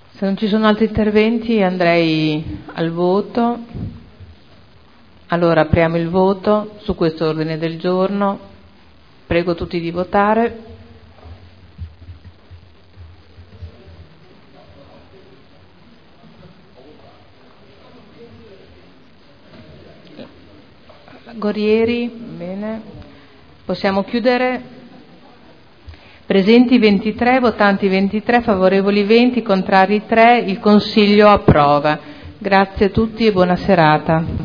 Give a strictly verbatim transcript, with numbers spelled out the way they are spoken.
Se non ci sono altri interventi andrei al voto. Allora apriamo il voto su questo ordine del giorno. Prego tutti di votare. Gorieri, bene. Possiamo chiudere. Presenti ventitré, votanti ventitré, favorevoli venti, contrari tre. Il Consiglio approva. Grazie a tutti e buona serata.